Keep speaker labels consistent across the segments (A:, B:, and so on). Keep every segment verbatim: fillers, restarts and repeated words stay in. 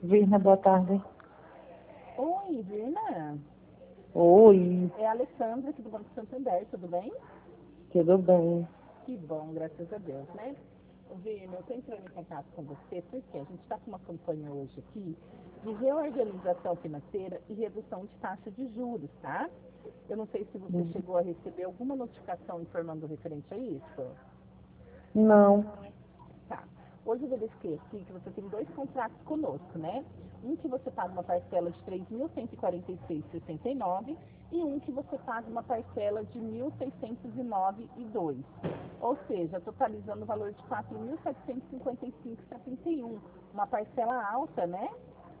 A: Virna, boa tarde.
B: Oi, Virna.
A: Oi,
B: É a Alessandra aqui do Banco Santander, tudo bem?
A: tudo bem?
B: Que bom, graças a Deus, né? Ô, Virna, eu estou entrando em contato com você porque a gente está com uma campanha hoje aqui de reorganização financeira e redução de taxa de juros, tá? Eu não sei se você
A: Hum,
B: chegou a receber alguma notificação informando referente a isso.
A: Não.
B: Tá. Hoje eu verifiquei aqui que você tem dois contratos conosco, né? Um que você paga uma parcela de três mil cento e quarenta e seis vírgula sessenta e nove e um que você paga uma parcela de mil seiscentos e nove vírgula dois. Ou seja, totalizando o valor de quatro mil setecentos e cinquenta e cinco vírgula setenta e um. Uma parcela alta, né?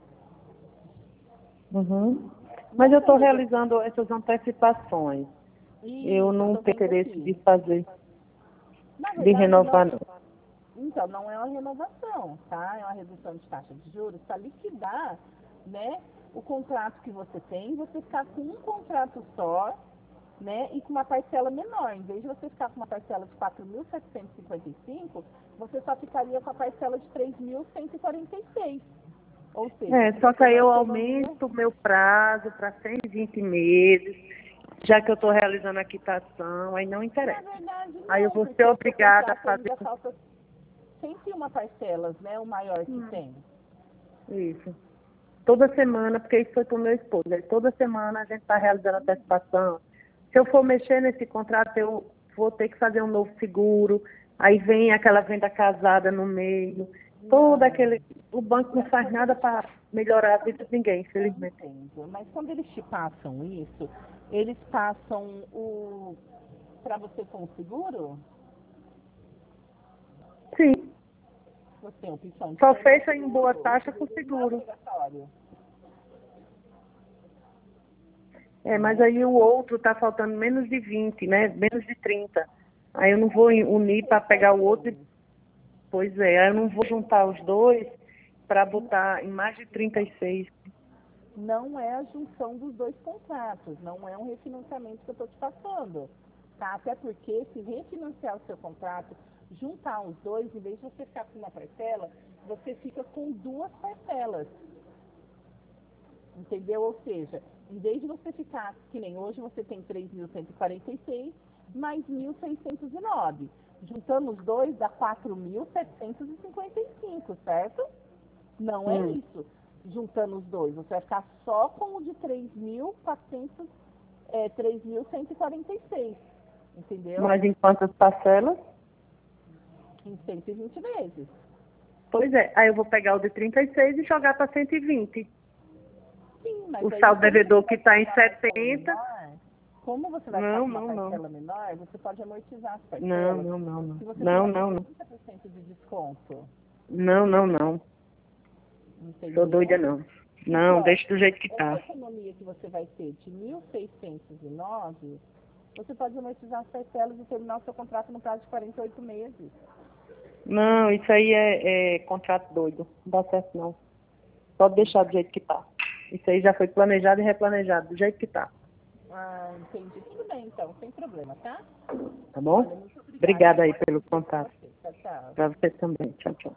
A: Uhum. Mas eu
B: Nessa
A: estou
B: nego...
A: realizando essas antecipações. Eu
B: Isso, eu
A: não
B: tô
A: tenho
B: vendo
A: interesse de
B: aqui.
A: fazer,
B: Na
A: de
B: verdade,
A: renovar,
B: não.
A: não.
B: Então, não é uma renovação, tá? É uma redução de taxa de juros para liquidar, né, o contrato que você tem, você ficar com um contrato só, né, e com uma parcela menor. Em vez de você ficar com uma parcela de quatro mil setecentos e cinquenta e cinco, você só ficaria com a parcela de três mil cento e quarenta e seis. Ou seja,
A: É, só
B: seria
A: que
B: ter
A: aí
B: uma
A: eu
B: economia.
A: aumento o meu prazo para cento e vinte meses, já que eu estou realizando a quitação, aí não
B: Na
A: interessa.
B: verdade,
A: Aí eu
B: não,
A: vou ser
B: porque o seu
A: obrigada a
B: contrato
A: fazer
B: ainda falta cento e uma parcelas, né, o maior que
A: Hum,
B: tem.
A: isso. Toda semana, porque isso foi para o meu esposo. Aí toda semana a gente está realizando antecipação. Se eu for mexer nesse contrato, eu vou ter que fazer um novo seguro. Aí vem aquela venda casada no meio. Todo
B: Não.
A: aquele. O banco não
B: Mas
A: faz
B: quando
A: nada
B: eles
A: para melhorar a vida
B: Quando-
A: de ninguém,
B: eu
A: infelizmente.
B: entendo, mas quando eles te passam isso, eles passam o para você com o seguro,
A: Sim.
B: você tem a opção de
A: Só
B: ter o
A: fecha em boa
B: seguro. O
A: taxa com
B: seguro não é
A: seguro.
B: obrigatório,
A: É, mas
B: né?
A: aí o outro está faltando menos de vinte, né? Menos de trinta. Aí eu não vou unir para
B: trinta e seis
A: pegar o outro.
B: certinho.
A: Pois é, aí eu não vou juntar os dois para botar em mais de trinta e seis.
B: Não é a junção dos dois contratos, não é um refinanciamento que eu estou te passando. Tá? Até porque se refinanciar o seu contrato, juntar os dois, em vez de você ficar com uma parcela, você fica com duas parcelas. Entendeu? Ou seja, em vez de você ficar, que nem hoje você tem três mil cento e quarenta e seis mais mil seiscentos e nove. Juntando os dois dá quatro mil setecentos e cinquenta e cinco, certo? Não é
A: Hum.
B: isso. Juntando os dois, você vai ficar só com o de três mil e quatrocentos, é, três mil cento e quarenta e seis, entendeu?
A: Mas em quantas parcelas?
B: Em cento e vinte vezes.
A: Pois é, aí eu vou pegar o de trinta e seis e jogar para cento e vinte.
B: Sim, mas
A: O
B: aí
A: saldo
B: como
A: devedor
B: você
A: que
B: vai ficar
A: está
B: com
A: em
B: uma parcela
A: setenta.
B: menor, como você vai ficar
A: Não,
B: com uma
A: não, não.
B: parcela menor, você pode amortizar as
A: Não,
B: parcelas.
A: não, não, não.
B: Se você
A: Não,
B: fizesse
A: não, não.
B: trinta por cento de desconto,
A: Não, não, não. Sou doida,
B: entendeu?
A: não.
B: Porque,
A: Não,
B: ó,
A: deixa do jeito que
B: essa
A: tá.
B: economia que você vai ter de mil seiscentos e nove, você pode amortizar as parcelas e terminar o seu contrato no prazo de quarenta e oito meses.
A: Não, isso aí é, é contrato doido. Não dá certo, não. Pode deixar do jeito que tá. Isso aí já foi planejado e replanejado, do jeito que tá.
B: Ah, entendi. Tudo bem, então, sem problema, tá?
A: Tá
B: Olha,
A: bom?
B: muito obrigada,
A: Obrigada
B: viu?
A: aí
B: Bom
A: pelo
B: dia pra
A: contato.
B: você. Tchau, tchau.
A: Para você também. Tchau, tchau.